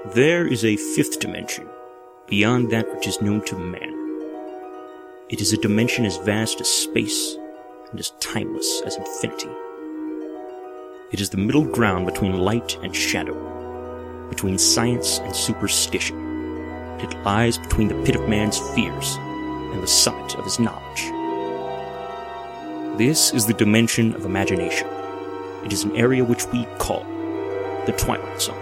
There is a fifth dimension, beyond that which is known to man. It is a dimension as vast as space, and as timeless as infinity. It is the middle ground between light and shadow, between science and superstition. It lies between the pit of man's fears and the summit of his knowledge. This is the dimension of imagination. It is an area which we call the Twilight Zone.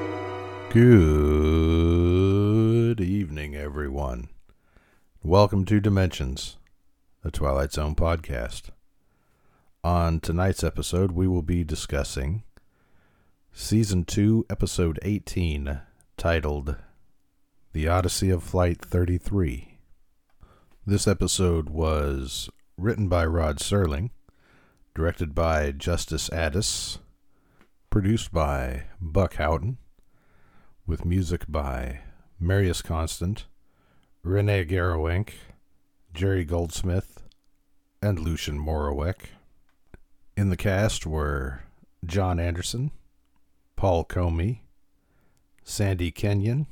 Good evening, everyone. Welcome to Dimensions, the Twilight Zone podcast. On tonight's episode, we will be discussing Season 2, Episode 18, titled The Odyssey of Flight 33. This episode was written by Rod Serling, directed by Justice Addis, produced by Buck Houghton, with music by Marius Constant, Renee Garowink, Jerry Goldsmith, and Lucian Morowek. In the cast were John Anderson, Paul Comey, Sandy Kenyon,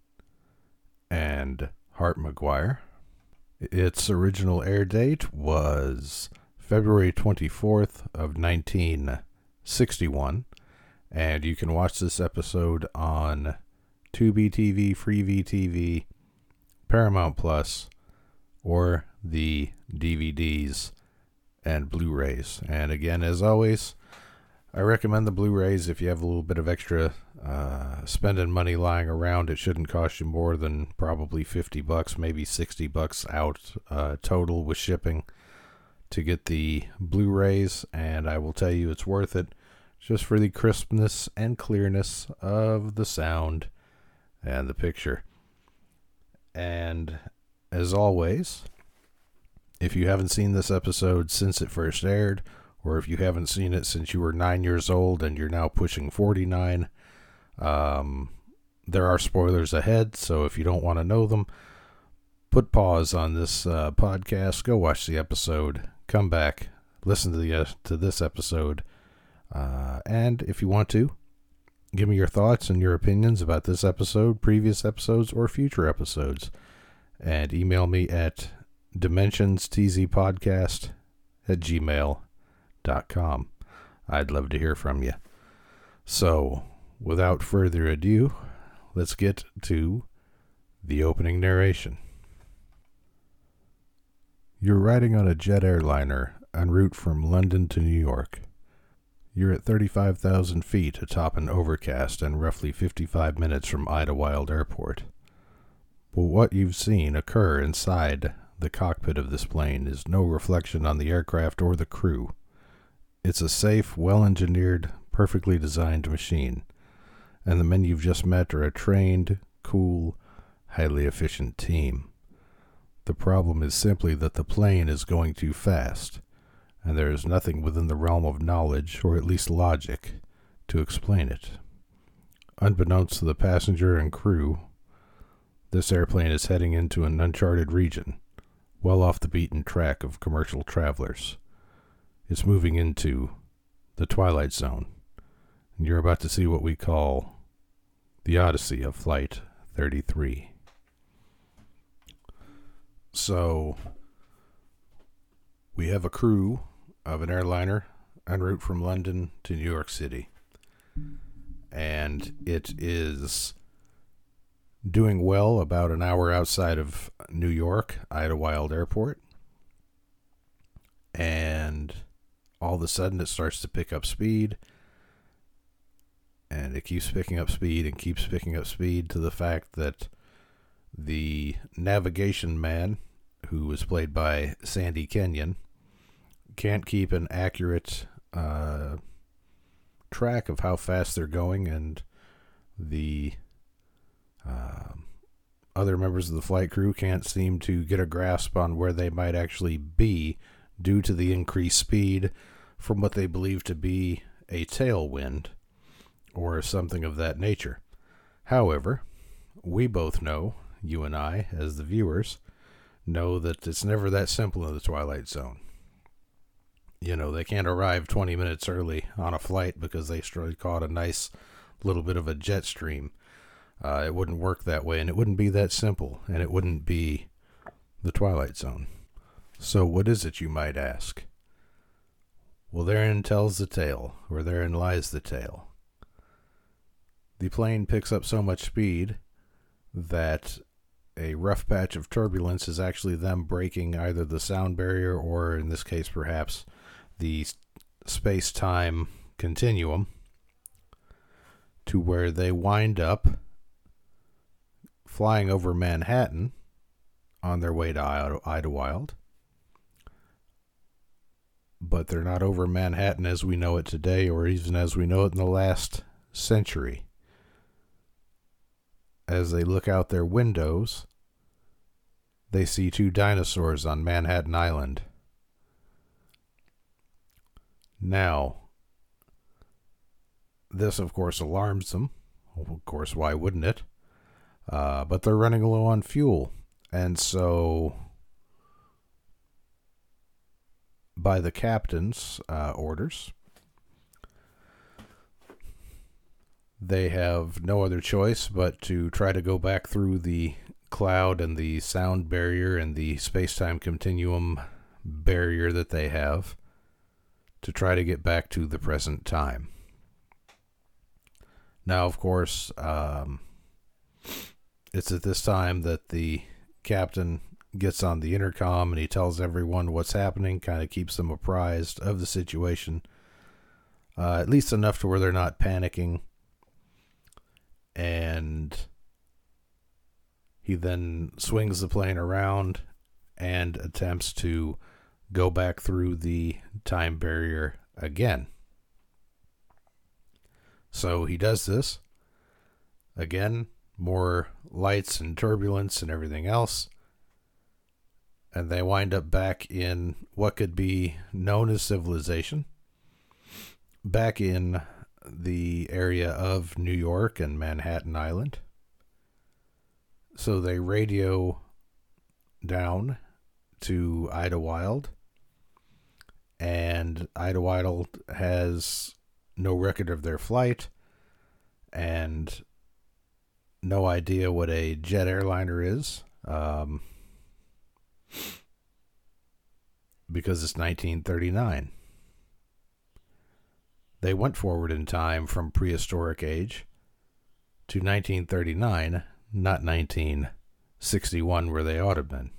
and Hart McGuire. Its original air date was February 24th of 1961, and you can watch this episode on Tubi TV, Freevee TV, Paramount Plus, or the DVDs and Blu-rays. And again, as always, I recommend the Blu-rays if you have a little bit of extra spending money lying around. It shouldn't cost you more than probably $50, maybe $60 out total with shipping to get the Blu-rays, and I will tell you it's worth it just for the crispness and clearness of the sound and the picture. And as always, if you haven't seen this episode since it first aired, or if you haven't seen it since you were 9 years old and you're now pushing 49, there are spoilers ahead, so if you don't want to know them, put pause on this podcast, go watch the episode, come back, listen to this episode, and if you want to, give me your thoughts and your opinions about this episode, previous episodes, or future episodes, and email me at dimensionszpodcast@gmail.com. I'd love to hear from you. So, without further ado, let's get to the opening narration. You're riding on a jet airliner en route from London to New York. You're at 35,000 feet atop an overcast and roughly 55 minutes from Idlewild Airport. But what you've seen occur inside the cockpit of this plane is no reflection on the aircraft or the crew. It's a safe, well-engineered, perfectly designed machine, and the men you've just met are a trained, cool, highly efficient team. The problem is simply that the plane is going too fast, and there is nothing within the realm of knowledge, or at least logic, to explain it. Unbeknownst to the passenger and crew, this airplane is heading into an uncharted region, well off the beaten track of commercial travelers. It's moving into the Twilight Zone, and you're about to see what we call the Odyssey of Flight 33. So, we have a crew of an airliner en route from London to New York City, and it is doing well about an hour outside of New York, Idlewild Airport, and all of a sudden it starts to pick up speed, and it keeps picking up speed and keeps picking up speed to the fact that the navigation man, who was played by Sandy Kenyon, can't keep an accurate track of how fast they're going, and the other members of the flight crew can't seem to get a grasp on where they might actually be due to the increased speed from what they believe to be a tailwind or something of that nature. However, we both know, you and I, as the viewers, know that it's never that simple in the Twilight Zone. You know, they can't arrive 20 minutes early on a flight because they caught a nice little bit of a jet stream. It wouldn't work that way, and it wouldn't be that simple, and it wouldn't be the Twilight Zone. So what is it, you might ask? Well, therein tells the tale, or therein lies the tale. The plane picks up so much speed that a rough patch of turbulence is actually them breaking either the sound barrier or, in this case, perhaps the space-time continuum, to where they wind up flying over Manhattan on their way to Idlewild. But they're not over Manhattan as we know it today, or even as we know it in the last century. As they look out their windows, they see 2 dinosaurs on Manhattan Island. Now, this, of course, alarms them. Well, of course, why wouldn't it? But they're running low on fuel. And so, by the captain's orders, they have no other choice but to try to go back through the cloud and the sound barrier and the space-time continuum barrier that they have to try to get back to the present time. Now, of course, it's at this time that the captain gets on the intercom and he tells everyone what's happening, kind of keeps them apprised of the situation, at least enough to where they're not panicking. And he then swings the plane around and attempts to go back through the time barrier again. So he does this. Again, more lights and turbulence and everything else. And they wind up back in what could be known as civilization. Back in the area of New York and Manhattan Island. So they radio down to Idlewild. And Idlewild has no record of their flight and no idea what a jet airliner is, because it's 1939. They went forward in time from prehistoric age to 1939, not 1961 where they ought to have been.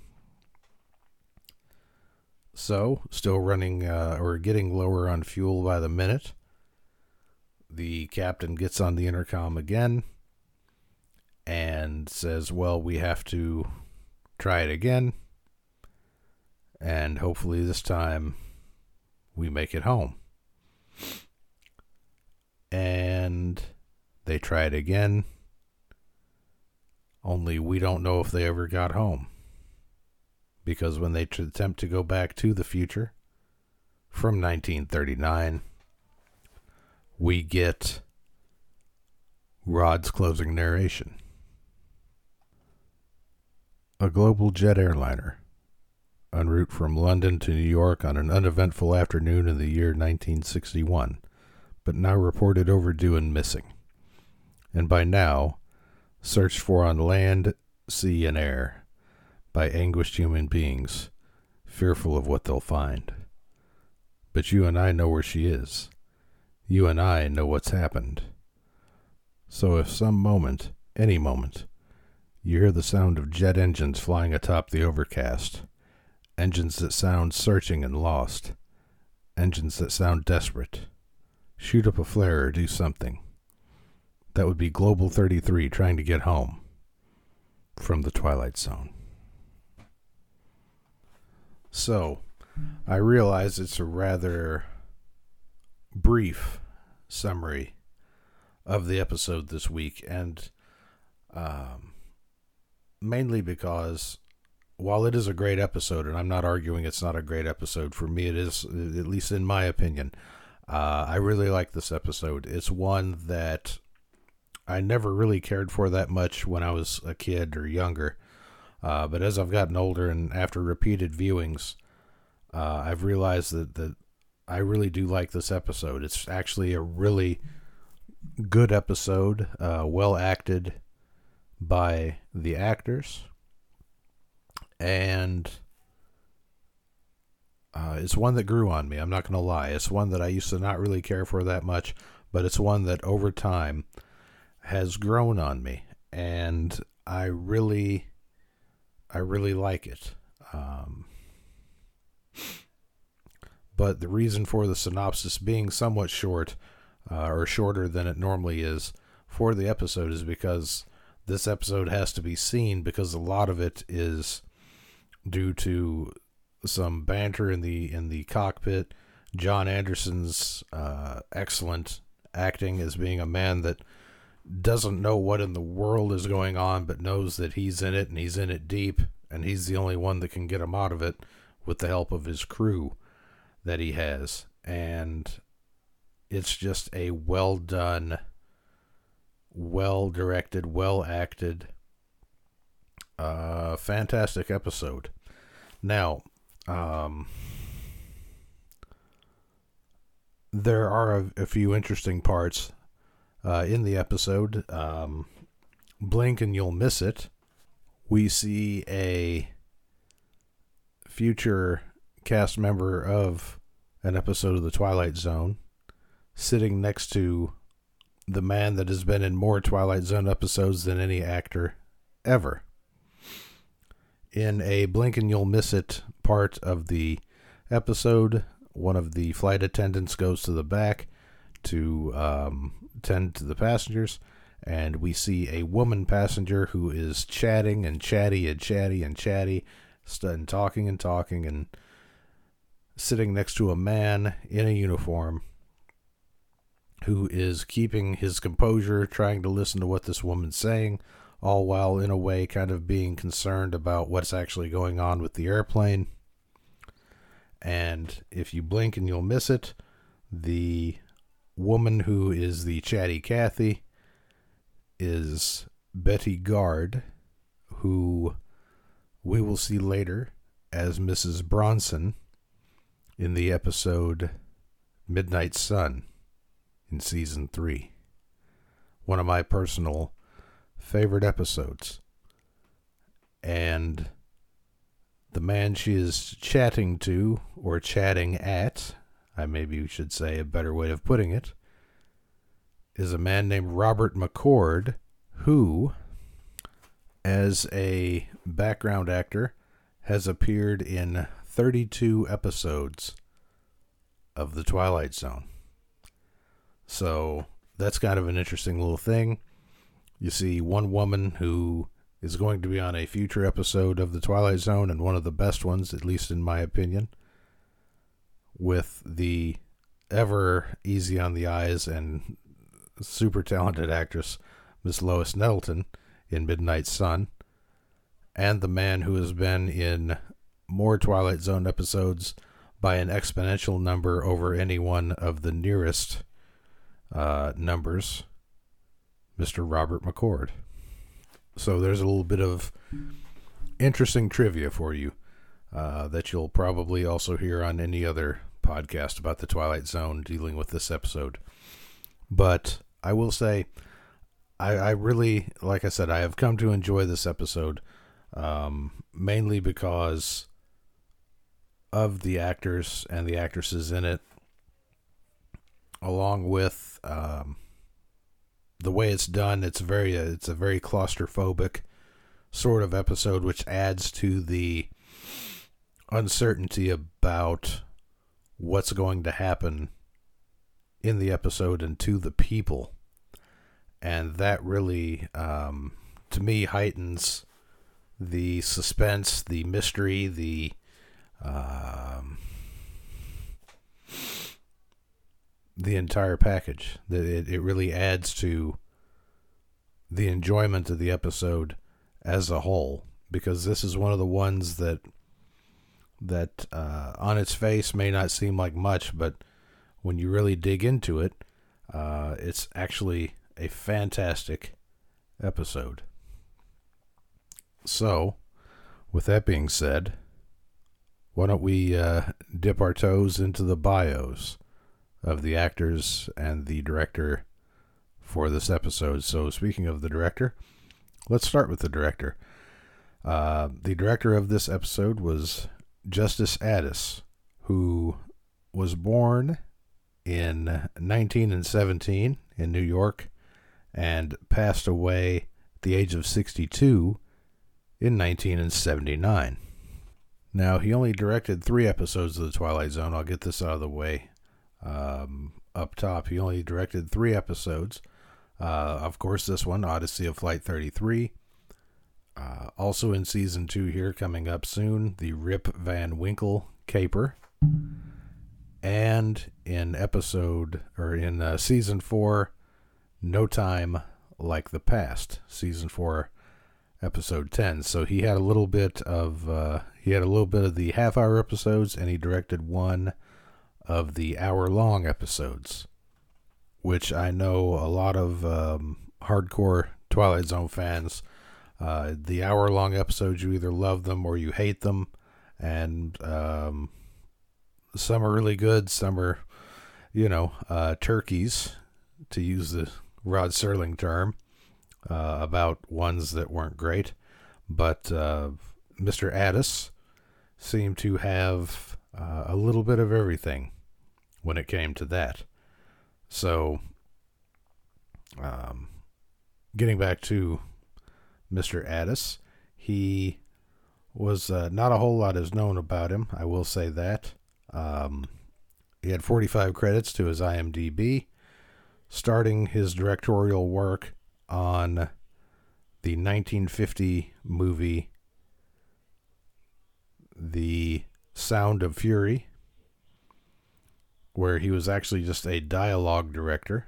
So, still running or getting lower on fuel by the minute. The captain gets on the intercom again and says, well, we have to try it again. And hopefully this time we make it home. And they try it again. Only we don't know if they ever got home. Because when they attempt to go back to the future from 1939, we get Rod's closing narration. A global jet airliner, en route from London to New York on an uneventful afternoon in the year 1961, but now reported overdue and missing, and by now searched for on land, sea, and air by anguished human beings, fearful of what they'll find. But you and I know where she is. You and I know what's happened. So if some moment, any moment, you hear the sound of jet engines flying atop the overcast, engines that sound searching and lost, engines that sound desperate, shoot up a flare or do something. That would be Global 33 trying to get home from the Twilight Zone. So, I realize it's a rather brief summary of the episode this week, and mainly because while it is a great episode, and I'm not arguing it's not a great episode, for me it is, at least in my opinion, I really like this episode. It's one that I never really cared for that much when I was a kid or younger, but as I've gotten older and after repeated viewings, I've realized that I really do like this episode. It's actually a really good episode, well acted. by the actors, and it's one that grew on me. I'm not going to lie. It's one that I used to not really care for that much, but it's one that over time has grown on me, and I really like it. But the reason for the synopsis being somewhat short, or shorter than it normally is for the episode, is because this episode has to be seen, because a lot of it is due to some banter in the cockpit. John Anderson's excellent acting as being a man that doesn't know what in the world is going on, but knows that he's in it, and he's in it deep, and he's the only one that can get him out of it with the help of his crew that he has. And it's just a well done, well directed, well acted, fantastic episode. Now, there are a few interesting parts in the episode. Blink and you'll miss it. We see a future cast member of an episode of The Twilight Zone sitting next to the man that has been in more Twilight Zone episodes than any actor ever. In a blink and you'll miss it part of the episode, one of the flight attendants goes to the back to tend to the passengers, and we see a woman passenger who is chatting and chatty and chatty and chatty, and talking and sitting next to a man in a uniform who is keeping his composure, trying to listen to what this woman's saying, all while in a way kind of being concerned about what's actually going on with the airplane. And if you blink and you'll miss it, the woman who is the chatty Kathy is Betty Gard, who we will see later as Mrs. Bronson in the episode Midnight Sun in season 3. One of my personal favorite episodes. And the man she is chatting to, or chatting at, maybe should say a better way of putting it, is a man named Robert McCord, who, as a background actor, has appeared in 32 episodes of The Twilight Zone. So that's kind of an interesting little thing. You see one woman who is going to be on a future episode of The Twilight Zone, and one of the best ones, at least in my opinion, with the ever easy on the eyes and super talented actress Miss Lois Nettleton in Midnight Sun, and the man who has been in more Twilight Zone episodes by an exponential number over any one of the nearest numbers, Mr. Robert McCord. So there's a little bit of interesting trivia for you that you'll probably also hear on any other podcast about the Twilight Zone dealing with this episode. But I will say, I really, like I said, I have come to enjoy this episode, mainly because of the actors and the actresses in it, along with the way it's done. It's a very claustrophobic sort of episode, which adds to the uncertainty about what's going to happen in the episode and to the people. And that really, to me, heightens the suspense, the mystery, the entire package. It really adds to the enjoyment of the episode as a whole, because this is one of the ones that on its face may not seem like much, but when you really dig into it, it's actually a fantastic episode. So, with that being said, why don't we dip our toes into the bios of the actors and the director for this episode. So, speaking of the director, Let's start with the director. The director of this episode was Justice Addis, who was born in 1917 in New York and passed away at the age of 62 in 1979. Now, he only directed 3 episodes of The Twilight Zone. I'll get this out of the way. Up top, he only directed 3 episodes. Of course, this one, Odyssey of Flight 33. Also in season 2 here, coming up soon, the Rip Van Winkle caper. And in season 4, No Time Like the Past, season 4, episode 10. So he had a little bit of the half-hour episodes, and he directed one of the hour-long episodes, which I know a lot of hardcore Twilight Zone fans. The hour-long episodes, you either love them or you hate them, and some are really good, some are, turkeys, to use the Rod Serling term, about ones that weren't great. But Mr. Addis seemed to have a little bit of everything when it came to that. So, getting back to Mr. Addis, he was not a whole lot is known about him, I will say that. He had 45 credits to his IMDb, starting his directorial work on the 1950 movie The Sound of Fury, where he was actually just a dialogue director,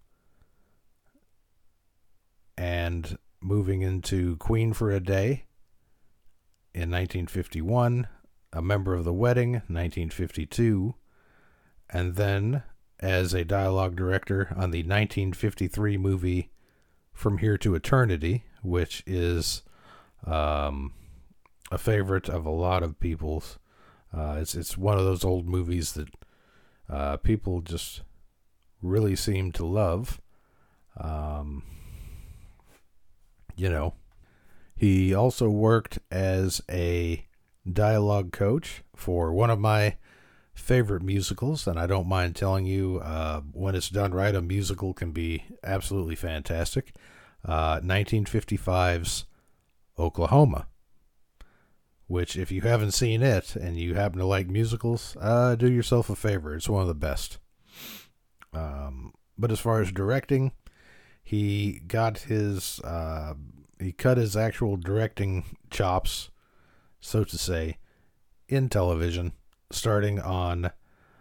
and moving into Queen for a Day in 1951, A Member of the Wedding, 1952, and then as a dialogue director on the 1953 movie From Here to Eternity, which is a favorite of a lot of people's. It's one of those old movies that people just really seem to love. He also worked as a dialogue coach for one of my favorite musicals, and I don't mind telling you, when it's done right, a musical can be absolutely fantastic. 1955's Oklahoma, which, if you haven't seen it and you happen to like musicals, do yourself a favor. It's one of the best. But as far as directing, he got he cut his actual directing chops, so to say, in television, starting on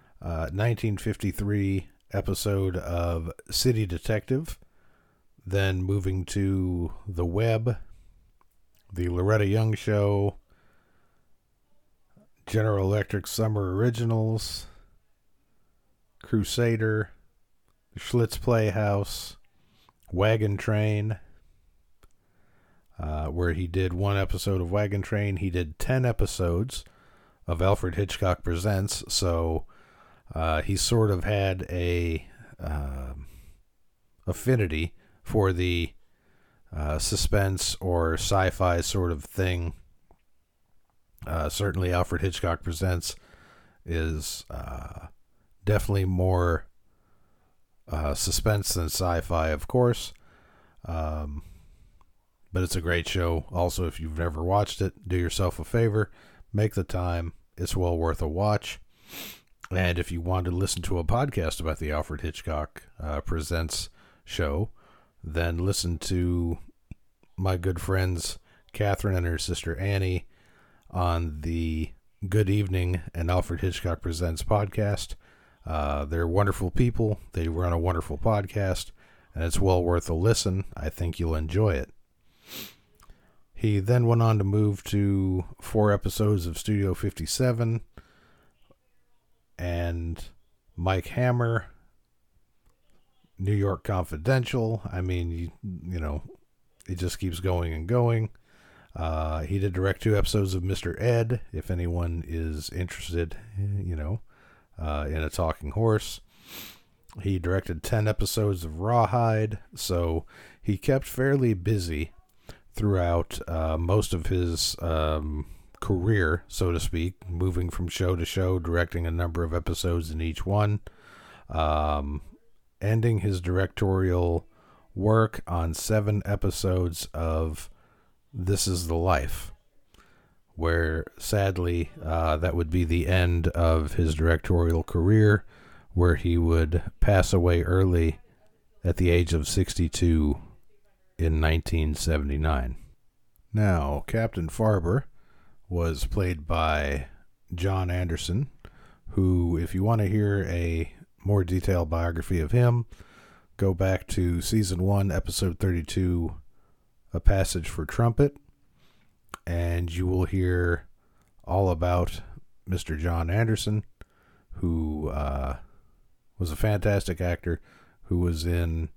1953 episode of City Detective, then moving to The Web, The Loretta Young Show, General Electric Summer Originals, Crusader, Schlitz Playhouse, Wagon Train, where he did 1 episode of Wagon Train. He did 10 episodes of Alfred Hitchcock Presents, so he sort of had a affinity for the suspense or sci-fi sort of thing. Certainly Alfred Hitchcock Presents is definitely more suspense than sci-fi, of course. But it's a great show. Also, if you've never watched it, do yourself a favor. Make the time. It's well worth a watch. And if you want to listen to a podcast about the Alfred Hitchcock Presents show, then listen to my good friends Catherine and her sister Annie on the Good Evening and Alfred Hitchcock Presents podcast. They're wonderful people. They run a wonderful podcast, and it's well worth a listen. I think you'll enjoy it. He then went on to move to 4 episodes of Studio 57 and Mike Hammer, New York Confidential. I mean, you know, it just keeps going and going. He did direct 2 episodes of Mr. Ed, if anyone is interested, you know, in a talking horse. He directed 10 episodes of Rawhide, so he kept fairly busy throughout most of his career, so to speak, moving from show to show, directing a number of episodes in each one, ending his directorial work on 7 episodes of This Is the Life, where sadly that would be the end of his directorial career, where he would pass away early at the age of 62 in 1979. Now, Captain Farber was played by John Anderson, who, if you want to hear a more detailed biography of him, go back to Season 1, Episode 32, A Passage for Trumpet, and you will hear all about Mr. John Anderson, who was a fantastic actor, who was in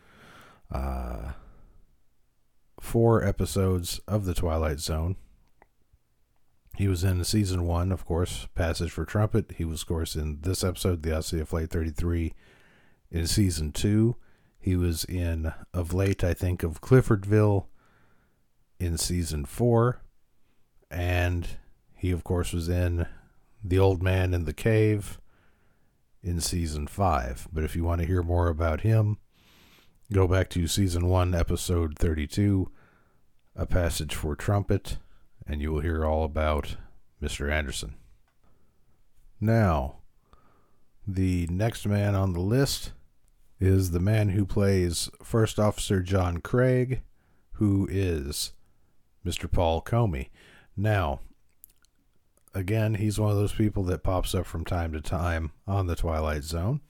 4 episodes of The Twilight Zone. He was in Season 1, of course, Passage for Trumpet. He was, of course, in this episode, The Odyssey of Flight 33. In Season 2, he was in, of late, I think, of Cliffordville in Season 4. And he, of course, was in The Old Man in the Cave in Season 5. But if you want to hear more about him, go back to Season 1, Episode 32, A Passage for Trumpet, and you will hear all about Mr. Anderson. Now, the next man on the list is the man who plays First Officer John Craig, who is Mr. Paul Comey. Now, again, he's one of those people that pops up from time to time on The Twilight Zone.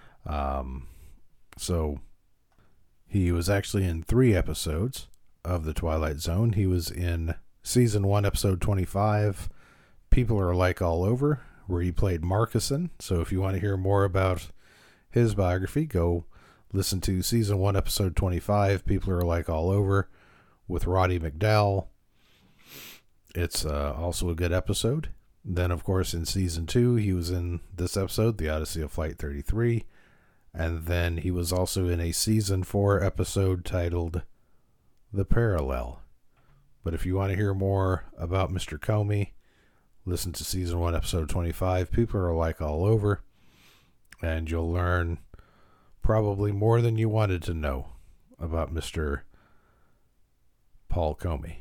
So he was actually in 3 episodes of The Twilight Zone. He was in Season 1, Episode 25, People Are Alike All Over, where he played Markison. So if you want to hear more about his biography, go listen to Season 1, Episode 25, People Are Alike All Over, with Roddy McDowall. It's also a good episode. Then, of course, in Season 2, he was in this episode, The Odyssey of Flight 33. And then he was also in a Season 4 episode titled The Parallel. But if you want to hear more about Mr. Comey, listen to Season 1, Episode 25, People Are Alike All Over, and you'll learn probably more than you wanted to know about Mr. Paul Comey.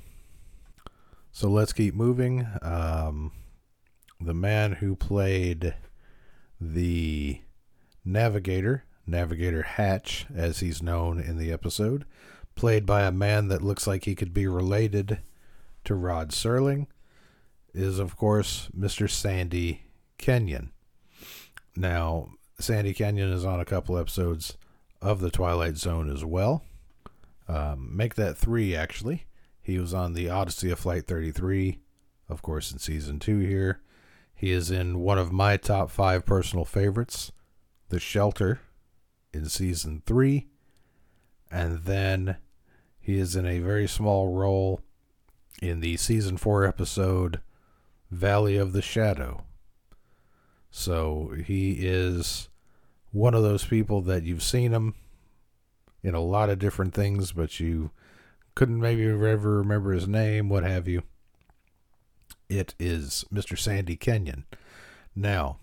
So let's keep moving. The man who played the Navigator Hatch, as he's known in the episode, played by a man that looks like he could be related to Rod Serling, is, of course, Mr. Sandy Kenyon. Now, Sandy Kenyon is on a couple episodes of The Twilight Zone as well. Make that 3, actually. He was on The Odyssey of Flight 33, of course, in Season 2 here. He is in one of my top 5 personal favorites, The Shelter, in Season 3. And then he is in a very small role in the Season 4 episode, Valley of the Shadow. So he is one of those people that you've seen him in a lot of different things, but you couldn't maybe ever remember his name, what have you. It is Mr. Sandy Kenyon. Now,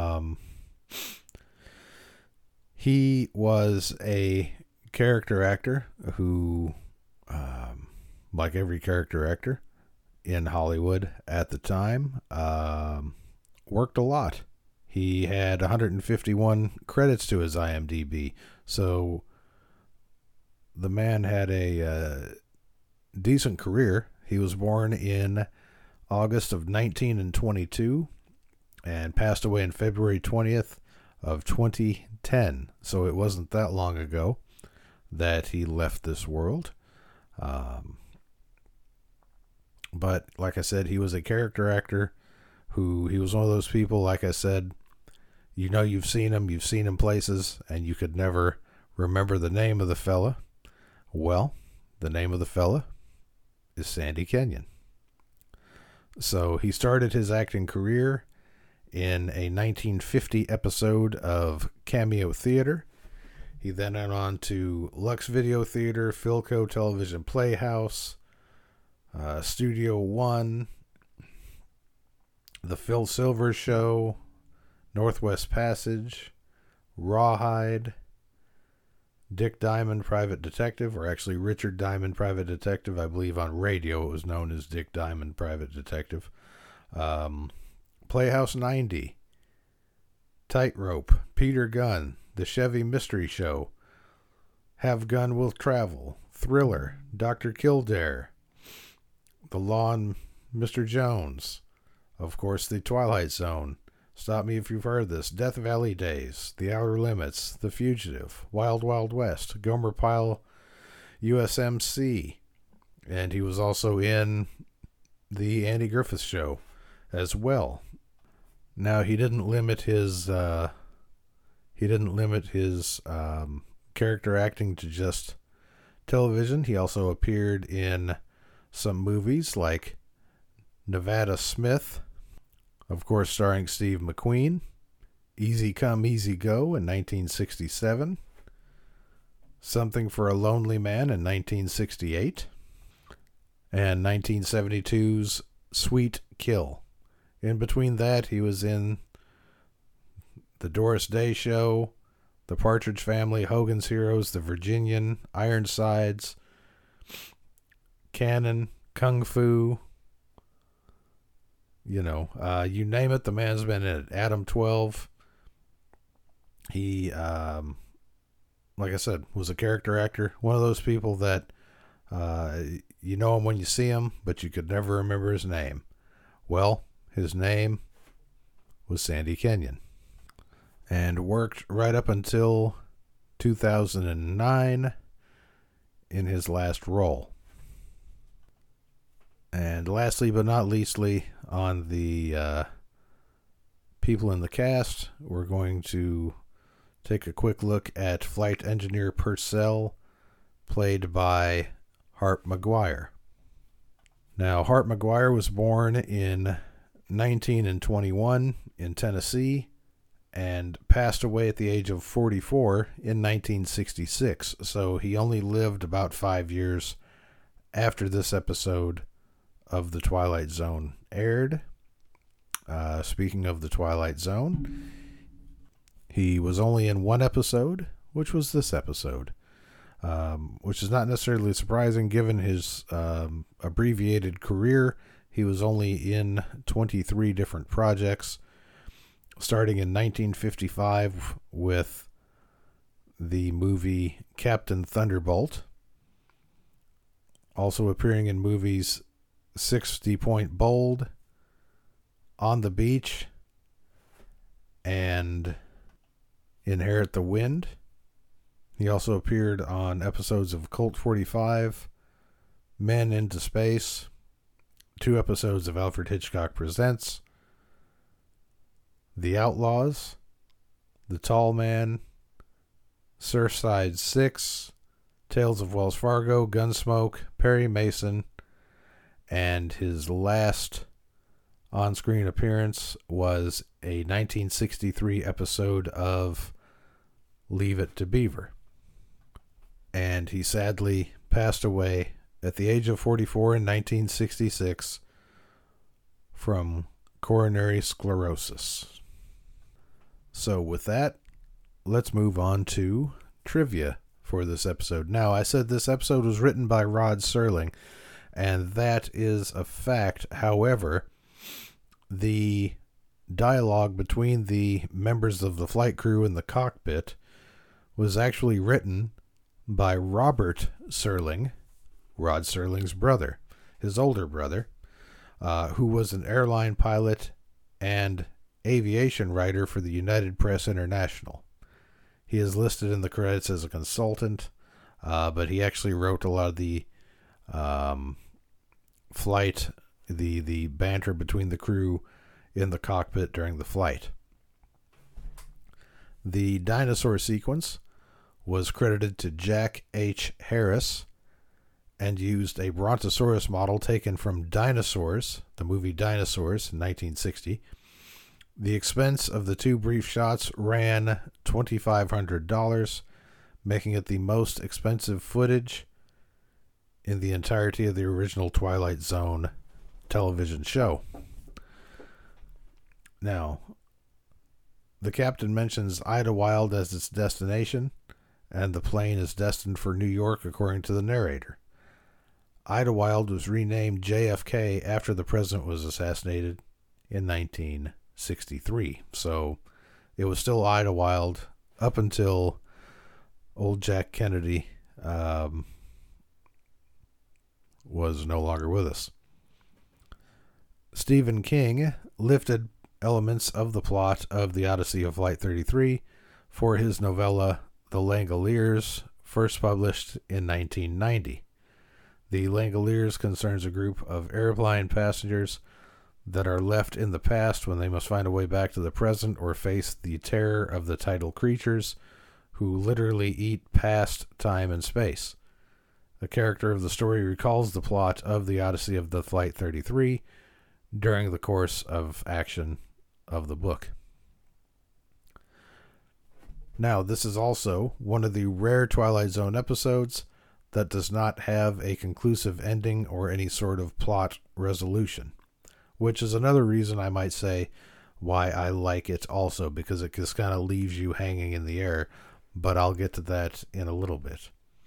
he was a character actor who, like every character actor in Hollywood at the time, worked a lot. He had 151 credits to his IMDb, so the man had a decent career. He was born in August of 1922 and passed away on February 20th of 2010. So it wasn't that long ago that he left this world. But like I said, he was a character actor he was one of those people, like I said, you know, you've seen him places, and you could never remember the name of the fella. Well, the name of the fella is Sandy Kenyon. So he started his acting career in a 1950 episode of Cameo Theater. He then went on to Lux Video Theater, Philco Television Playhouse, Studio One, The Phil Silvers Show, Northwest Passage, Rawhide, Dick Diamond Private Detective, or actually Richard Diamond Private Detective. I believe on radio it was known as Dick Diamond Private Detective. Playhouse 90, Tightrope, Peter Gunn, The Chevy Mystery Show, Have Gun Will Travel, Thriller, Dr. Kildare, The Law and Mr. Jones, of course, The Twilight Zone, Stop Me If You've Heard This, Death Valley Days, The Outer Limits, The Fugitive, Wild Wild West, Gomer Pyle, USMC, and he was also in The Andy Griffith Show as well. Now, he didn't limit his character acting to just television. He also appeared in some movies like Nevada Smith, of course starring Steve McQueen, Easy Come, Easy Go in 1967, Something for a Lonely Man in 1968, and 1972's Sweet Kill. In between that, he was in The Doris Day Show, The Partridge Family, Hogan's Heroes, The Virginian, Ironsides, Cannon, Kung Fu, you name it, the man's been in it. Adam 12. He, like I said, was a character actor. One of those people that you know him when you see him, but you could never remember his name. Well, his name was Sandy Kenyon, and worked right up until 2009 in his last role. And lastly but not leastly, on the people in the cast, we're going to take a quick look at Flight Engineer Purcell, played by Hart McGuire. Now, Hart McGuire was born in 1921 in Tennessee and passed away at the age of 44 in 1966. So he only lived about 5 years after this episode of The Twilight Zone aired. Speaking of The Twilight Zone, he was only in one episode, which was this episode, which is not necessarily surprising given his abbreviated career. He was only in 23 different projects, starting in 1955 with the movie Captain Thunderbolt, also appearing in movies 60 Point Bold, On the Beach, and Inherit the Wind. He also appeared on episodes of Colt 45, Men into Space, 2 episodes of Alfred Hitchcock Presents, The Outlaws, The Tall Man, Surfside 6, Tales of Wells Fargo, Gunsmoke, Perry Mason, and his last on-screen appearance was a 1963 episode of Leave It to Beaver. And he sadly passed away at the age of 44 in 1966 from coronary sclerosis. So with that, let's move on to trivia for this episode. Now, I said this episode was written by Rod Serling, and that is a fact. However, the dialogue between the members of the flight crew in the cockpit was actually written by Robert Serling, Rod Serling's brother, his older brother, who was an airline pilot and aviation writer for the United Press International. He is listed in the credits as a consultant, but he actually wrote a lot of the flight, the banter between the crew in the cockpit during the flight. The dinosaur sequence was credited to Jack H. Harris and used a Brontosaurus model taken from Dinosaurs, the movie Dinosaurs in 1960. The expense of the 2 brief shots ran $2,500, making it the most expensive footage in the entirety of the original Twilight Zone television show. Now, the captain mentions Idlewild as its destination, and the plane is destined for New York according to the narrator. Idlewild was renamed JFK after the president was assassinated in 1963. So it was still Idlewild up until old Jack Kennedy was no longer with us. Stephen King lifted elements of the plot of The Odyssey of Flight 33 for his novella The Langoliers, first published in 1990. The Langoliers concerns a group of airplane passengers that are left in the past when they must find a way back to the present or face the terror of the tidal creatures who literally eat past time and space. The character of the story recalls the plot of The Odyssey of the Flight 33 during the course of action of the book. Now, this is also one of the rare Twilight Zone episodes that does not have a conclusive ending or any sort of plot resolution, which is another reason I might say why I like it also, because it just kind of leaves you hanging in the air, but I'll get to that in a little bit.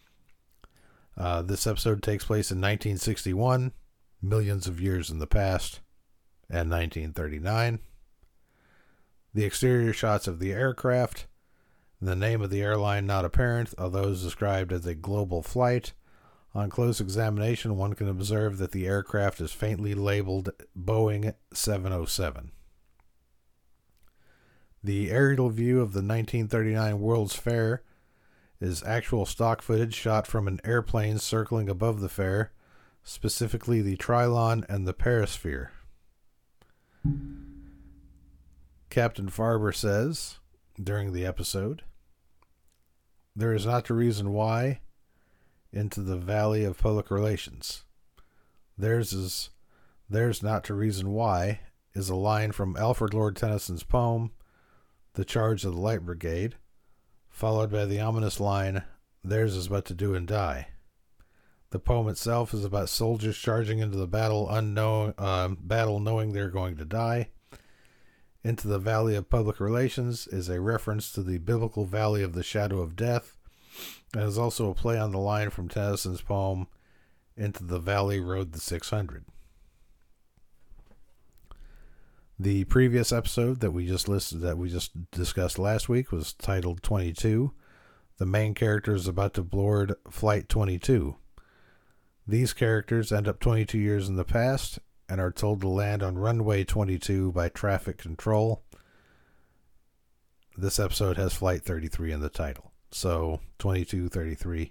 This episode takes place in 1961, millions of years in the past, and 1939. The exterior shots of the aircraft, the name of the airline not apparent, although is described as a global flight. On close examination, one can observe that the aircraft is faintly labeled Boeing 707. The aerial view of the 1939 World's Fair is actual stock footage shot from an airplane circling above the fair, specifically the Trilon and the Perisphere. Captain Farber says, during the episode, "There is not a reason why into the Valley of Public Relations. There's not a reason why" is a line from Alfred Lord Tennyson's poem, The Charge of the Light Brigade, followed by the ominous line, "Theirs is but to do and die." The poem itself is about soldiers charging into the battle knowing they're going to die. Into the Valley of Public Relations is a reference to the biblical Valley of the Shadow of Death, and is also a play on the line from Tennyson's poem, Into the Valley Rode the 600. The previous episode that we just discussed last week was titled 22. The main character is about to board Flight 22. These characters end up 22 years in the past and are told to land on runway 22 by traffic control. This episode has Flight 33 in the title. So, 22, 33.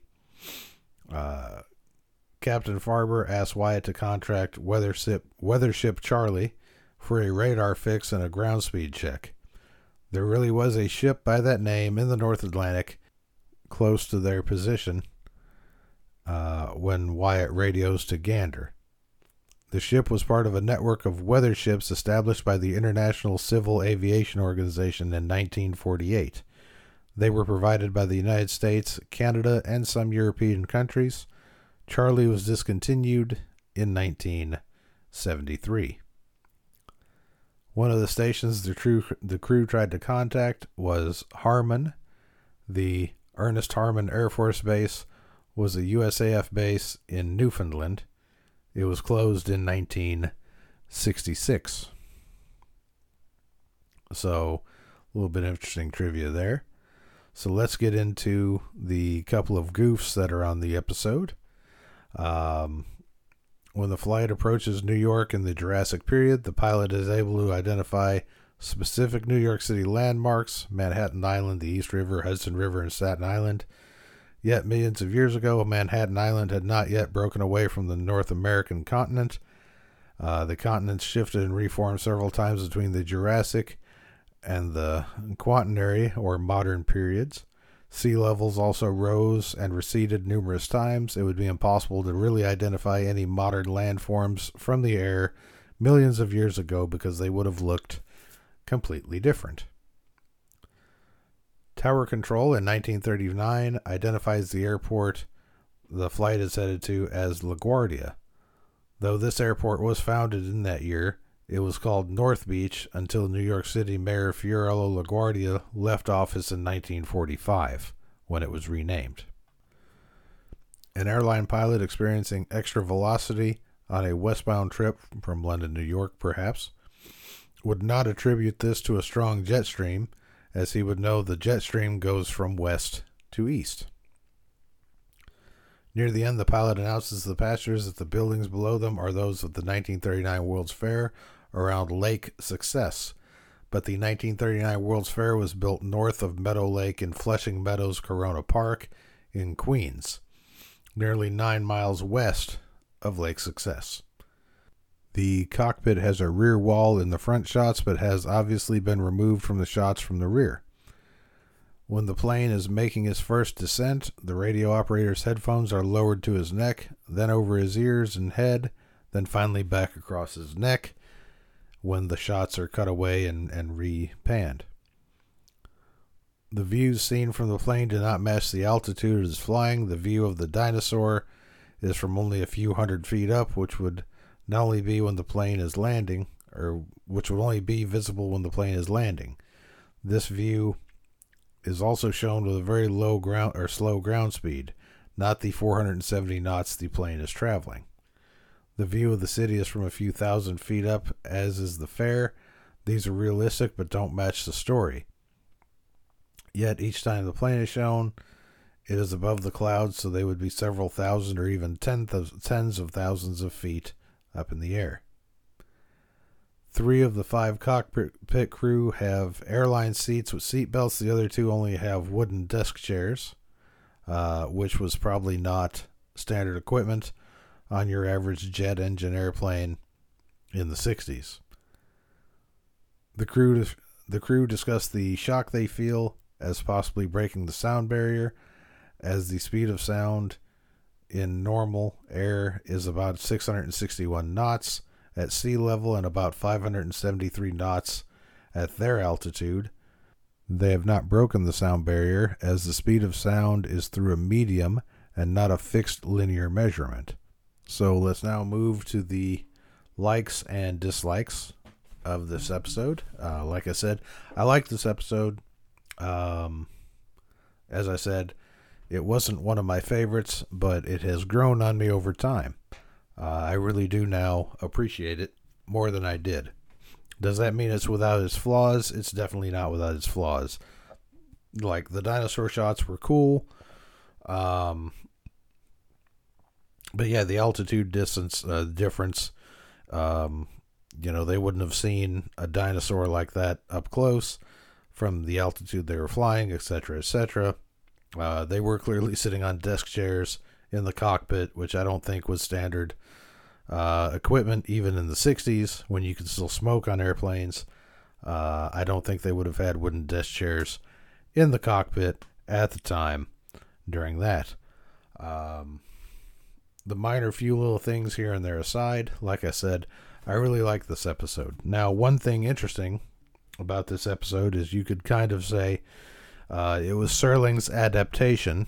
Captain Farber asks Wyatt to contract Weathership Charlie for a radar fix and a ground speed check. There really was a ship by that name in the North Atlantic close to their position when Wyatt radios to Gander. The ship was part of a network of weather ships established by the International Civil Aviation Organization in 1948. They were provided by the United States, Canada, and some European countries. Charlie was discontinued in 1973. One of the stations the crew tried to contact was Harmon. The Ernest Harmon Air Force Base was a USAF base in Newfoundland. It was closed in 1966. So, a little bit of interesting trivia there. So let's get into the couple of goofs that are on the episode. When the flight approaches New York in the Jurassic period, the pilot is able to identify specific New York City landmarks: Manhattan Island, the East River, Hudson River, and Staten Island. Yet millions of years ago, Manhattan Island had not yet broken away from the North American continent. The continents shifted and reformed several times between the Jurassic and the Quaternary, or modern, periods. Sea levels also rose and receded numerous times. It would be impossible to really identify any modern landforms from the air millions of years ago because they would have looked completely different. Tower Control in 1939 identifies the airport the flight is headed to as LaGuardia. Though this airport was founded in that year, it was called North Beach until New York City Mayor Fiorello LaGuardia left office in 1945, when it was renamed. An airline pilot experiencing extra velocity on a westbound trip from London, New York, perhaps, would not attribute this to a strong jet stream, as he would know the jet stream goes from west to east. Near the end, the pilot announces to the passengers that the buildings below them are those of the 1939 World's Fair around Lake Success, but the 1939 World's Fair was built north of Meadow Lake in Flushing Meadows Corona Park in Queens, nearly 9 miles west of Lake Success. The cockpit has a rear wall in the front shots, but has obviously been removed from the shots from the rear. When the plane is making its first descent, the radio operator's headphones are lowered to his neck, then over his ears and head, then finally back across his neck when the shots are cut away and re-panned. The views seen from the plane do not match the altitude it is flying. The view of the dinosaur is from only a few hundred feet up, which would not only be when the plane is landing, or which would only be visible when the plane is landing. This view is also shown with a very low ground or slow ground speed, not the 470 knots the plane is traveling. The view of the city is from a few thousand feet up, as is the fair. These are realistic but don't match the story. Yet each time the plane is shown, it is above the clouds, so they would be several thousand or even tens of thousands of feet up in the air. 3 of the 5 cockpit crew have airline seats with seat belts. The other 2 only have wooden desk chairs, which was probably not standard equipment on your average jet engine airplane in the 60s. The crew discussed the shock they feel as possibly breaking the sound barrier, as the speed of sound in normal air is about 661 knots at sea level and about 573 knots at their altitude. They have not broken the sound barrier, as the speed of sound is through a medium and not a fixed linear measurement. So let's now move to the likes and dislikes of this episode. Like I said, I like this episode. As I said, it wasn't one of my favorites, but it has grown on me over time. I really do now appreciate it more than I did. Does that mean it's without its flaws? It's definitely not without its flaws. Like, the dinosaur shots were cool. But yeah, the altitude difference, they wouldn't have seen a dinosaur like that up close from the altitude they were flying, etc., etc. They were clearly sitting on desk chairs in the cockpit, which I don't think was standard equipment even in the 60s when you could still smoke on airplanes. I don't think they would have had wooden desk chairs in the cockpit at the time during that. The minor few little things here and there aside, like I said, I really like this episode. Now, one thing interesting about this episode is you could kind of say it was Serling's adaptation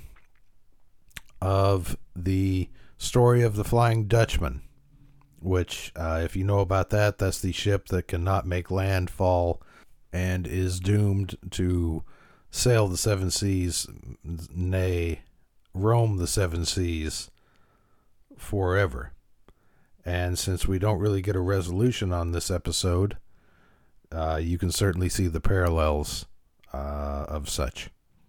of the story of the Flying Dutchman, which, if you know about that, that's the ship that cannot make landfall and is doomed to sail the 7 seas, nay, roam the 7 seas forever. And since we don't really get a resolution on this episode, you can certainly see the parallels of such.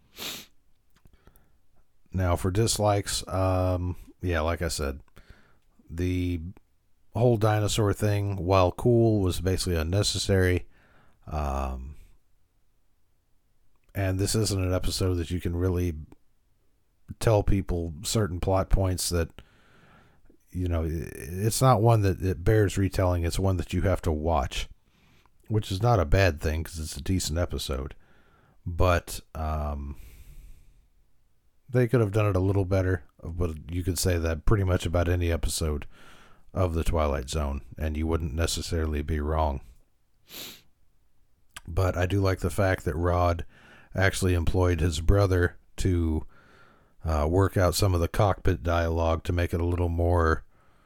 Now, for dislikes, like I said, the whole dinosaur thing, while cool, was basically unnecessary. And this isn't an episode that you can really tell people certain plot points that, it's not one that it bears retelling. It's one that you have to watch, which is not a bad thing because it's a decent episode. But they could have done it a little better, but you could say that pretty much about any episode of The Twilight Zone, and you wouldn't necessarily be wrong. But I do like the fact that Rod actually employed his brother to work out some of the cockpit dialogue to make it a little more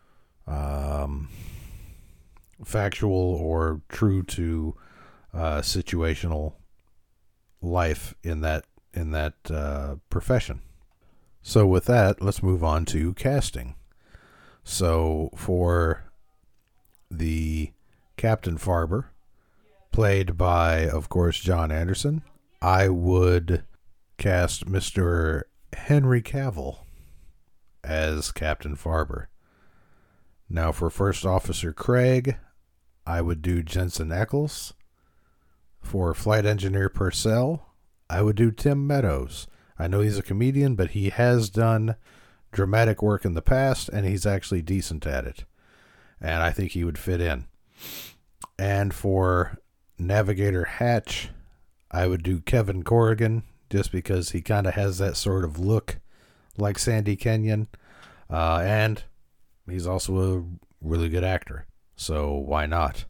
factual or true to situational life in that profession. So with that, let's move on to casting. So for the Captain Farber, played by, of course, John Anderson, I would cast Mr. Henry Cavill as Captain Farber. Now for First Officer Craig, I would do Jensen Ackles. For Flight Engineer Purcell, I would do Tim Meadows. I know he's a comedian, but he has done dramatic work in the past, and he's actually decent at it. And I think he would fit in. And for Navigator Hatch, I would do Kevin Corrigan, just because he kind of has that sort of look like Sandy Kenyon. And he's also a really good actor, so why not?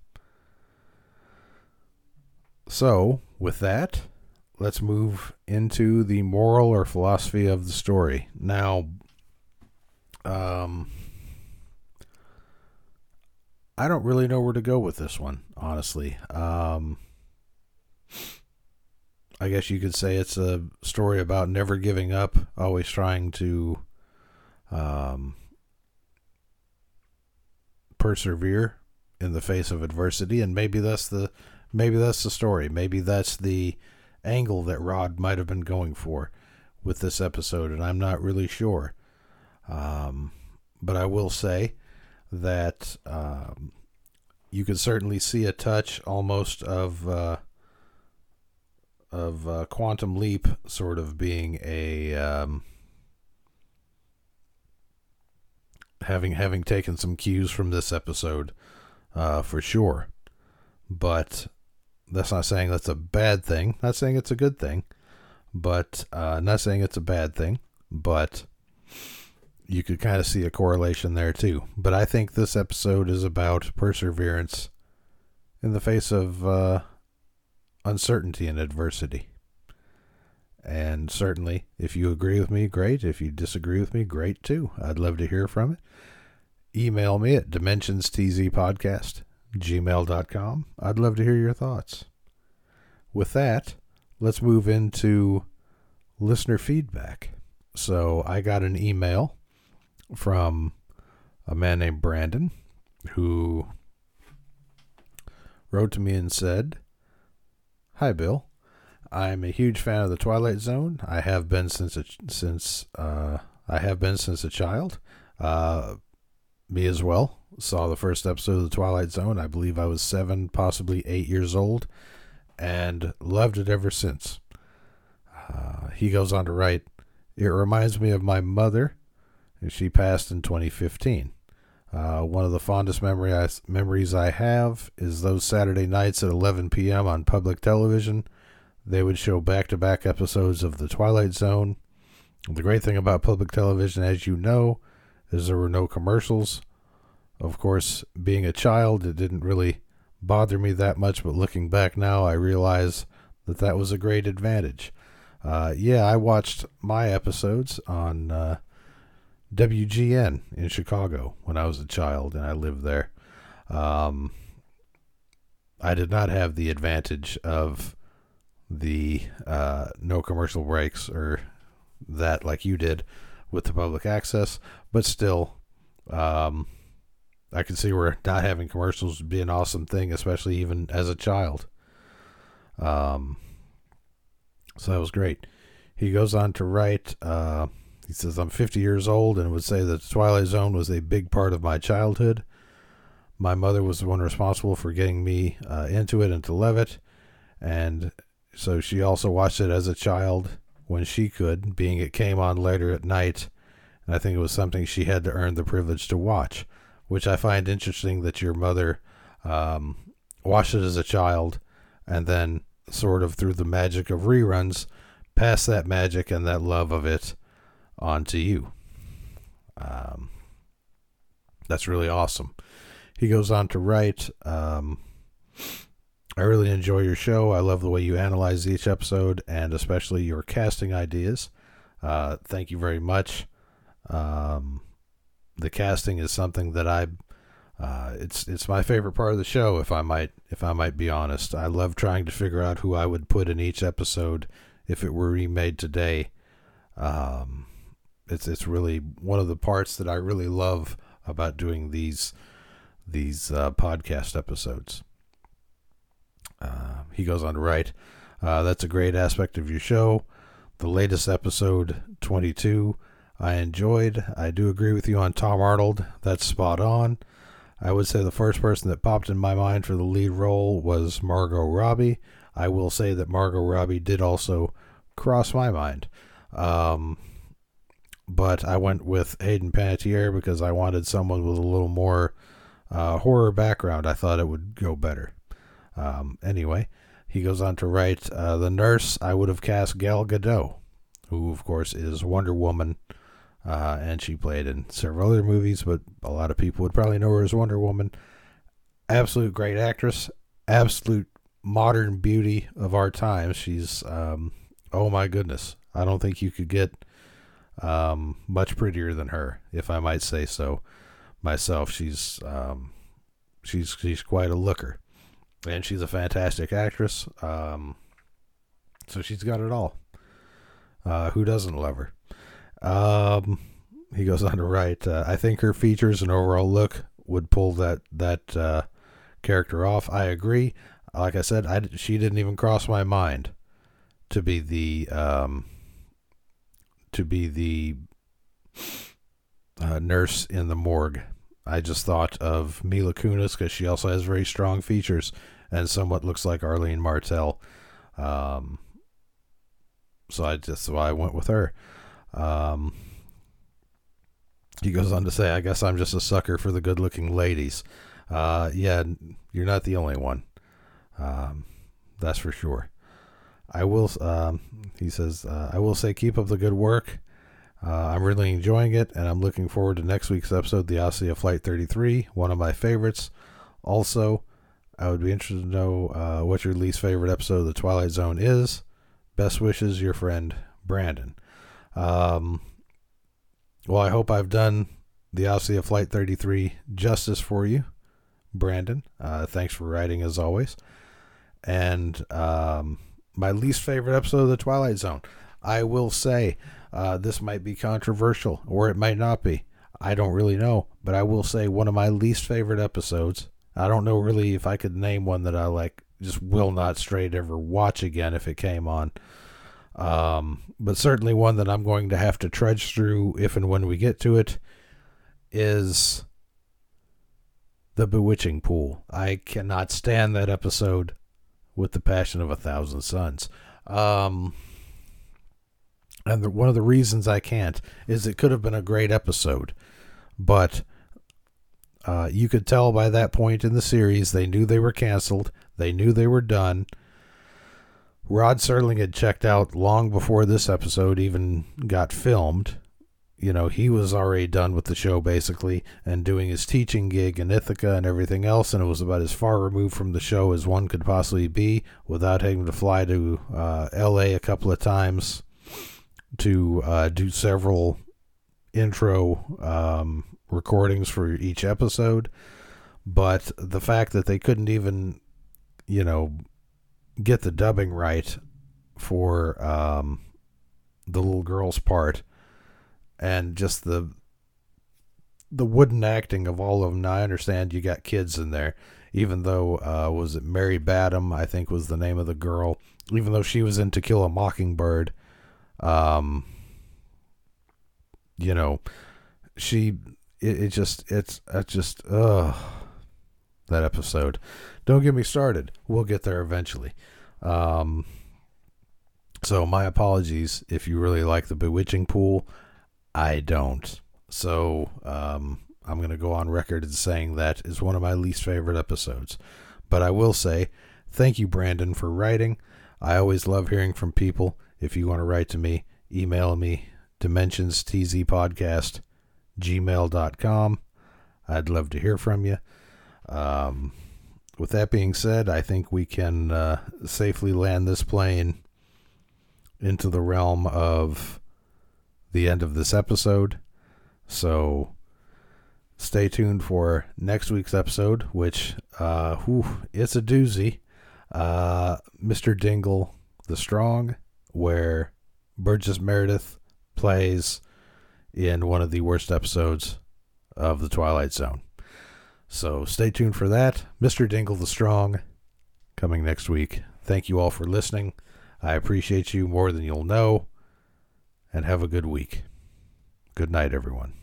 So, with that, let's move into the moral or philosophy of the story. Now, I don't really know where to go with this one, honestly. I guess you could say it's a story about never giving up, always trying to persevere in the face of adversity, and maybe that's the story. Maybe that's the angle that Rod might have been going for with this episode, and I'm not really sure. But I will say that you could certainly see a touch almost of Quantum Leap sort of being a having taken some cues from this episode for sure. But that's not saying that's a bad thing. Not saying it's a good thing, but not saying it's a bad thing. But you could kind of see a correlation there too. But I think this episode is about perseverance in the face of uncertainty and adversity. And certainly, if you agree with me, great. If you disagree with me, great too. I'd love to hear from it. Email me at dimensionstzpodcast@gmail.com. I'd love to hear your thoughts. With that, let's move into listener feedback. So I got an email from a man named Brandon who wrote to me and said, "Hi, Bill. I'm a huge fan of The Twilight Zone. I have been since a child. Me as well. Saw the first episode of The Twilight Zone. I believe I was 7, possibly 8 years old, and loved it ever since." He goes on to write, "It reminds me of my mother. She passed in 2015. One of the fondest memories I have is those Saturday nights at 11 p.m. on public television. They would show back-to-back episodes of The Twilight Zone. The great thing about public television, as you know, is there were no commercials. Of course, being a child, it didn't really bother me that much, but looking back now, I realize that was a great advantage. I watched my episodes on WGN in Chicago when I was a child, and I lived there. I did not have the advantage of the no commercial breaks or that like you did with the public access, but still, I can see where not having commercials would be an awesome thing, especially even as a child. So that was great. He goes on to write, he says, "I'm 50 years old and would say that The Twilight Zone was a big part of my childhood. My mother was the one responsible for getting me into it and to love it. And so she also watched it as a child when she could, being it came on later at night. And I think it was something she had to earn the privilege to watch, which I find interesting that your mother watched it as a child and then sort of through the magic of reruns, passed that magic and that love of it on to you. That's really awesome." He goes on to write, "I I really enjoy your show. I love the way you analyze each episode, and especially your casting ideas. Thank you very much. The casting is something that it's my favorite part of the show, if I might be honest. I love trying to figure out who I would put in each episode if it were remade today. It's really one of the parts that I really love about doing these podcast episodes. He goes on to write, that's a great aspect of your show. The latest episode 22 I enjoyed. I do agree with you on Tom Arnold. That's spot on. I would say the first person that popped in my mind for the lead role was Margot Robbie. I will say that Margot Robbie did also cross my mind. But I went with Hayden Panettiere because I wanted someone with a little more horror background. I thought it would go better. Anyway, he goes on to write, the nurse, I would have cast Gal Gadot, who of course is Wonder Woman, and she played in several other movies, but a lot of people would probably know her as Wonder Woman. Absolute great actress, absolute modern beauty of our times. She's, oh my goodness, I don't think you could get much prettier than her, if I might say so myself. She's quite a looker. And she's a fantastic actress. So she's got it all. Who doesn't love her? He goes on to write, I think her features and overall look would pull that character off. I agree. Like I said, she didn't even cross my mind to be the nurse in the morgue. I just thought of Mila Kunis because she also has very strong features and somewhat looks like Arlene Martell. So I went with her. He goes on to say, I guess I'm just a sucker for the good-looking ladies. Yeah, you're not the only one. That's for sure. He says, I will say keep up the good work. I'm really enjoying it, and I'm looking forward to next week's episode, The Odyssey of Flight 33, one of my favorites. Also, I would be interested to know what your least favorite episode of The Twilight Zone is. Best wishes, your friend, Brandon. Well, I hope I've done The Odyssey of Flight 33 justice for you, Brandon. Thanks for writing, as always. And my least favorite episode of The Twilight Zone. I will say, this might be controversial, or it might not be. I don't really know, but I will say one of my least favorite episodes. I don't know really if I could name one that I like, just will not straight ever watch again if it came on. But certainly one that I'm going to have to trudge through if and when we get to it is The Bewitching Pool. I cannot stand that episode with the passion of 1,000 suns. And one of the reasons I can't is it could have been a great episode, but you could tell by that point in the series they knew they were canceled. They knew they were done. Rod Serling had checked out long before this episode even got filmed. You know, he was already done with the show basically and doing his teaching gig in Ithaca and everything else, and it was about as far removed from the show as one could possibly be without having to fly to LA a couple of times to do several intro recordings for each episode. But the fact that they couldn't even, get the dubbing right for the little girl's part, and just the wooden acting of all of them. Now, I understand you got kids in there, even though, was it Mary Badham, I think was the name of the girl, even though she was in To Kill a Mockingbird. That episode. Don't get me started. We'll get there eventually. So my apologies if you really like The Bewitching Pool. I don't. So I'm going to go on record as saying that is one of my least favorite episodes. But I will say, thank you, Brandon, for writing. I always love hearing from people. If you want to write to me, email me, dimensionszpodcast@gmail.com. I'd love to hear from you. with that being said, I think we can safely land this plane into the realm of the end of this episode. So stay tuned for next week's episode, which it's a doozy. Mr. Dingle the Strong, where Burgess Meredith plays in one of the worst episodes of The Twilight Zone. So stay tuned for that. Mr. Dingle the Strong, coming next week. Thank you all for listening. I appreciate you more than you'll know, and have a good week. Good night, everyone.